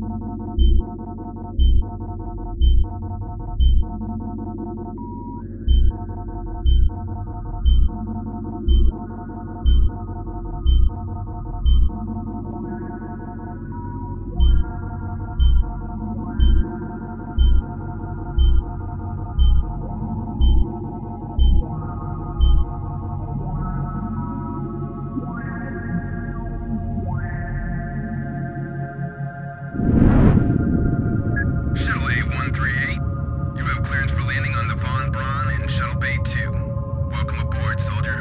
Shuttle A-138, you have clearance for landing on the Von Braun in Shuttle Bay 2. Welcome aboard, soldier.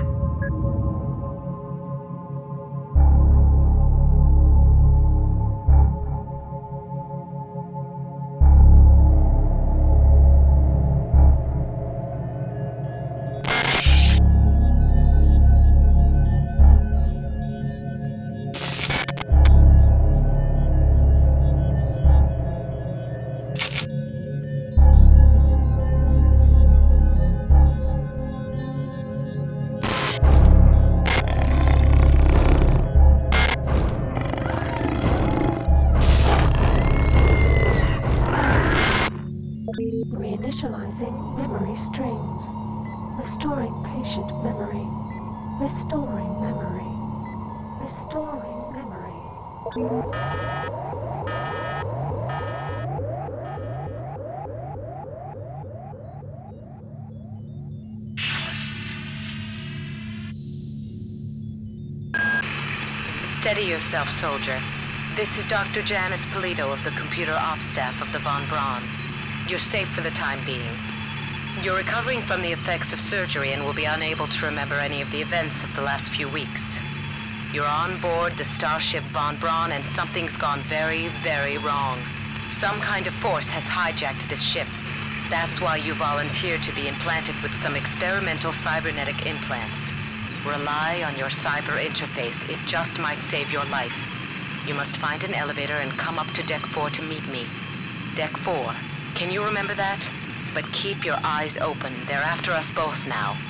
Reinitializing memory strings. Restoring patient memory. Restoring memory. Restoring memory. Steady yourself, soldier. This is Dr. Janice Polito of the Computer Ops staff of the Von Braun. You're safe for the time being. You're recovering from the effects of surgery and will be unable to remember any of the events of the last few weeks. You're on board the starship Von Braun and something's gone very, very wrong. Some kind of force has hijacked this ship. That's why you volunteered to be implanted with some experimental cybernetic implants. Rely on your cyber interface. It just might save your life. You must find an elevator and come up to Deck 4 to meet me. Deck 4. Can you remember that? But keep your eyes open. They're after us both now.